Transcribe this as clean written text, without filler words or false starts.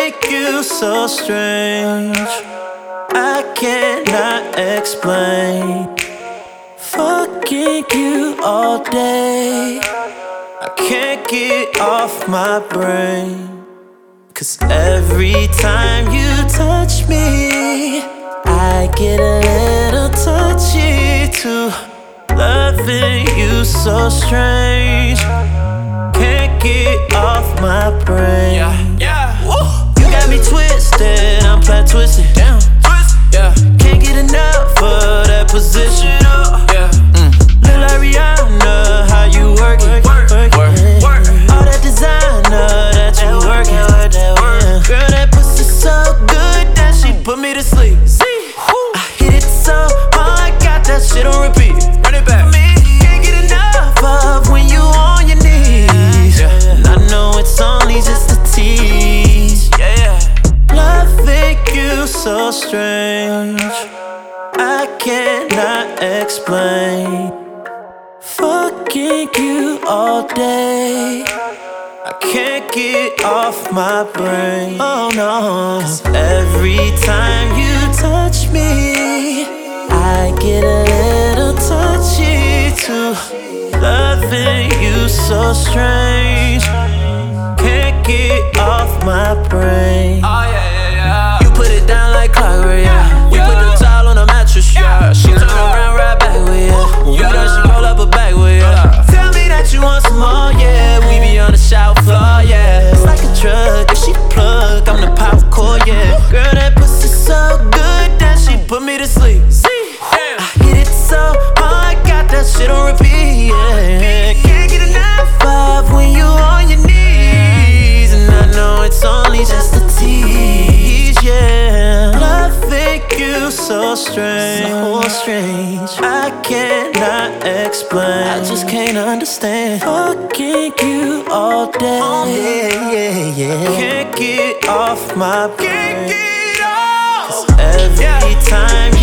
think you so strange. I cannot explain. Fucking you all day, I can't get off my brain. 'Cause every time you touch me, I get a little touchy too. Loving you so strange, can't get off my brain. You got me twisted, I'm flat twisted. Damn, can't get enough of that position. Look like Rihanna, how you work it? All that designer that you working. Girl, that pussy so good that she put me to sleep. I hit it so hard, got that shit on repeat. Run it back. Can't get enough of when you on your knees. And I know it's only just a tease. Loving you so strange, I cannot explain. Fucking you all day, I can't get off my brain. Oh no. 'Cause every time you touch me, I get a little touchy too. Loving you so strange, can't get off my brain. You put it down like clockwork, We put the towel on the mattress, She turn around right back with you done, she roll up a bag with Tell me that you want some more, We be on the shower floor, It's like a drug, if she plug, I'm the power cord, Girl, that pussy so good that she put me to sleep. I hit it so hard, got that shit on repeat, Can't get enough of when you on your knees. And I know it's only just a tease, Loving you so strange, I cannot explain. I just can't understand. Fucking you all day, Can't get off my brain. 'Cause every time